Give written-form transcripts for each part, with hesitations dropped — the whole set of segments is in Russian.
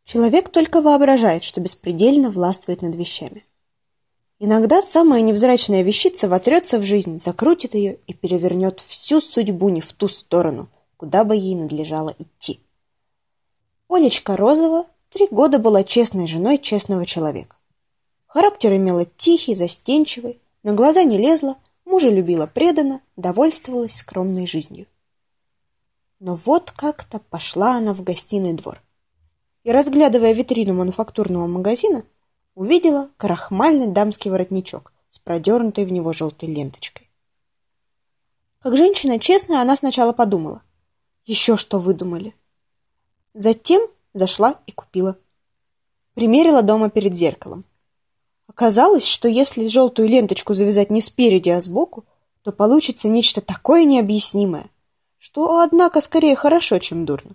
Человек только воображает, что беспредельно властвует над вещами. Иногда самая невзрачная вещица вотрется в жизнь, закрутит ее и перевернет всю судьбу не в ту сторону, куда бы ей надлежало идти. Олечка Розова 3 года была честной женой честного человека. Характер имела тихий, застенчивый, на глаза не лезла, мужа любила преданно, довольствовалась скромной жизнью. Но вот как-то пошла она в гостиный двор и, разглядывая витрину мануфактурного магазина, увидела крахмальный дамский воротничок с продернутой в него желтой ленточкой. Как женщина честная, она сначала подумала: еще что выдумали. Затем зашла и купила. Примерила дома перед зеркалом. Оказалось, что если желтую ленточку завязать не спереди, а сбоку, то получится нечто такое необъяснимое, что, однако, скорее хорошо, чем дурно.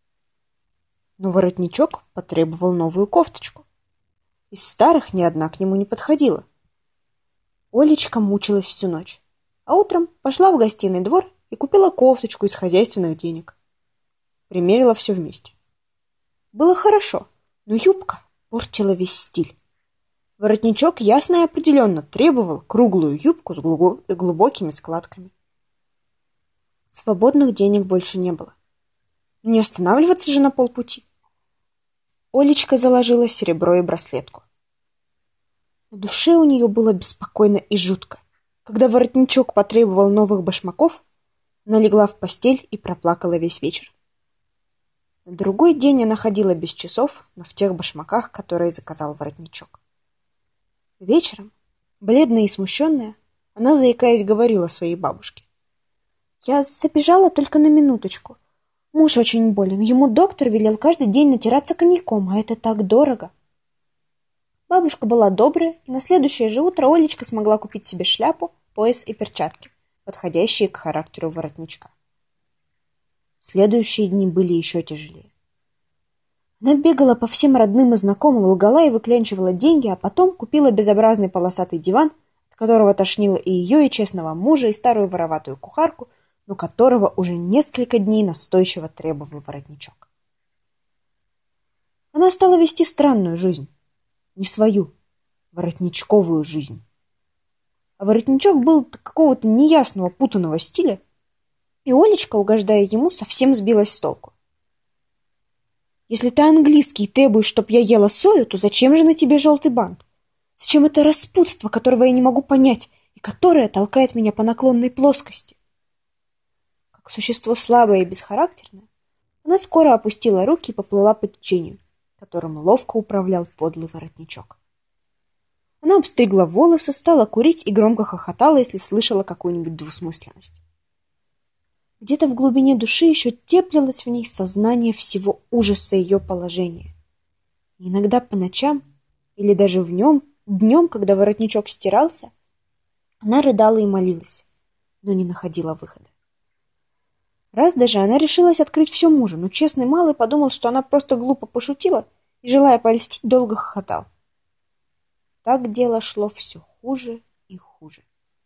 Но воротничок потребовал новую кофточку. Из старых ни одна к нему не подходила. Олечка мучилась всю ночь, а утром пошла в гостиный двор и купила кофточку из хозяйственных денег. Примерила все вместе. Было хорошо, но юбка портила весь стиль. Воротничок ясно и определенно требовал круглую юбку с глубокими складками. Свободных денег больше не было. Не останавливаться же на полпути. Олечка заложила серебро и браслетку. На душе у нее было беспокойно и жутко. Когда воротничок потребовал новых башмаков, она легла в постель и проплакала весь вечер. На другой день она ходила без часов, но в тех башмаках, которые заказал воротничок. Вечером, бледная и смущенная, она, заикаясь, говорила своей бабушке: «Я забежала только на минуточку. Муж очень болен. Ему доктор велел каждый день натираться коньяком, а это так дорого». Бабушка была добрая, и на следующее же утро Олечка смогла купить себе шляпу, пояс и перчатки, подходящие к характеру воротничка. Следующие дни были еще тяжелее. Она бегала по всем родным и знакомым, лгала и выклянчивала деньги, а потом купила безобразный полосатый диван, от которого тошнило и ее, и честного мужа, и старую вороватую кухарку, но которого уже несколько дней настойчиво требовал воротничок. Она стала вести странную жизнь. Не свою, воротничковую жизнь. А воротничок был какого-то неясного, путанного стиля, и Олечка, угождая ему, совсем сбилась с толку. «Если ты английский и требуешь, чтоб я ела сою, то зачем же на тебе желтый бант? Зачем это распутство, которого я не могу понять, и которое толкает меня по наклонной плоскости?» Как существо слабое и бесхарактерное, она скоро опустила руки и поплыла по течению, которым ловко управлял подлый воротничок. Она обстригла волосы, стала курить и громко хохотала, если слышала какую-нибудь двусмысленность. Где-то в глубине души еще теплилось в ней сознание всего ужаса ее положения. И иногда по ночам, или даже днем, когда воротничок стирался, она рыдала и молилась, но не находила выхода. Раз даже она решилась открыть все мужу, но честный малый подумал, что она просто глупо пошутила и, желая польстить, долго хохотал. Так дело шло все хуже и хуже.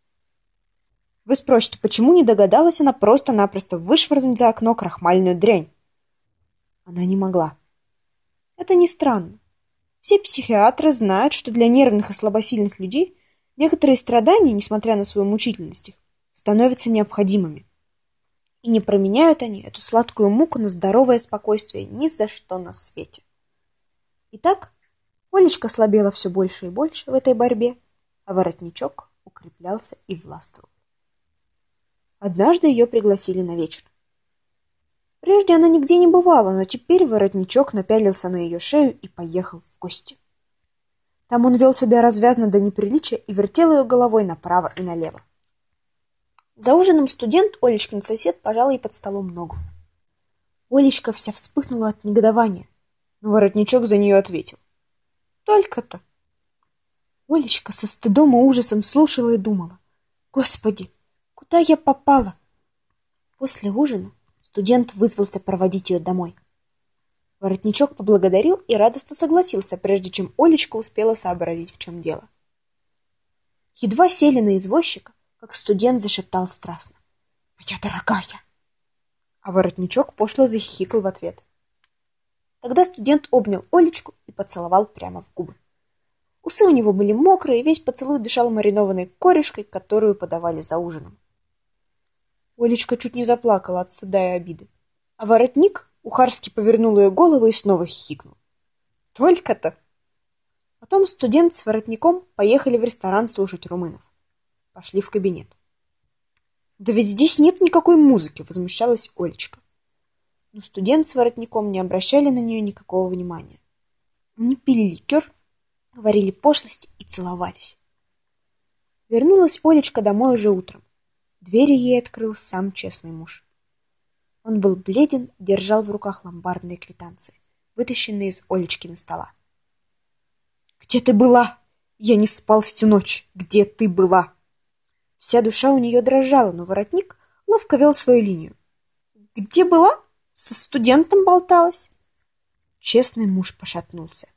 Вы спросите, почему не догадалась она просто-напросто вышвырнуть за окно крахмальную дрянь? Она не могла. Это не странно. Все психиатры знают, что для нервных и слабосильных людей некоторые страдания, несмотря на свою мучительность их, становятся необходимыми. И не променяют они эту сладкую муку на здоровое спокойствие ни за что на свете. Итак, Олечка слабела все больше и больше в этой борьбе, а воротничок укреплялся и властвовал. Однажды ее пригласили на вечер. Прежде она нигде не бывала, но теперь воротничок напялился на ее шею и поехал в гости. Там он вел себя развязно до неприличия и вертел ее головой направо и налево. За ужином студент, Олечкин сосед, пожал ей под столом ногу. Олечка вся вспыхнула от негодования, но воротничок за нее ответил: «Только-то». Олечка со стыдом и ужасом слушала и думала: «Господи, куда я попала?» После ужина студент вызвался проводить ее домой. Воротничок поблагодарил и радостно согласился, прежде чем Олечка успела сообразить, в чем дело. Едва сели на извозчика, как студент зашептал страстно: «Моя дорогая!» А воротничок пошло захихикал в ответ. Тогда студент обнял Олечку и поцеловал прямо в губы. Усы у него были мокрые, и весь поцелуй дышал маринованной корюшкой, которую подавали за ужином. Олечка чуть не заплакала от стыда и обиды. А воротник ухарски повернул ее голову и снова хихикнул. Только-то! Потом студент с воротником поехали в ресторан слушать румынов. Пошли в кабинет. «Да ведь здесь нет никакой музыки!» — возмущалась Олечка. Но студент с воротником не обращали на нее никакого внимания. Они пили ликер, говорили пошлости и целовались. Вернулась Олечка домой уже утром. Двери ей открыл сам честный муж. Он был бледен и держал в руках ломбардные квитанции, вытащенные из Олечкина стола. «Где ты была? Я не спал всю ночь. Где ты была?» Вся душа у нее дрожала, но воротник ловко вел свою линию. «Где была? Со студентом болталась». Честный муж пошатнулся.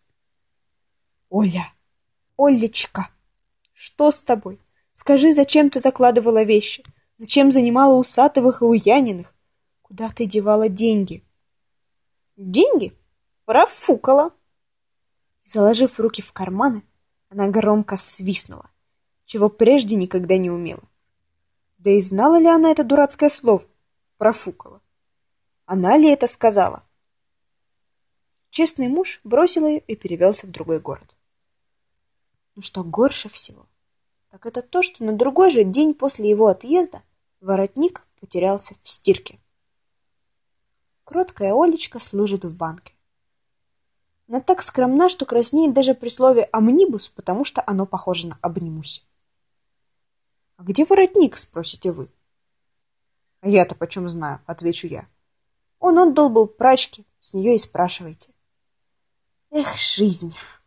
«Оля! Олечка! Что с тобой? Скажи, зачем ты закладывала вещи? Зачем занимала Усатовых и Уяниных? Куда ты девала деньги?» «Деньги? Профукала!» Заложив руки в карманы, она громко свистнула, чего прежде никогда не умела. Да и знала ли она это дурацкое слово «профукала»? Она ли это сказала? Честный муж бросил ее и перевелся в другой город. Но что горше всего, так это то, что на другой же день после его отъезда воротник потерялся в стирке. Кроткая Олечка служит в банке. Она так скромна, что краснеет даже при слове «амнибус», потому что оно похоже на «обнимусь». «А где воротник?» — спросите вы. «А я-то почем знаю?» — отвечу я. «Он отдал был прачке, с нее и спрашивайте». Эх, жизнь!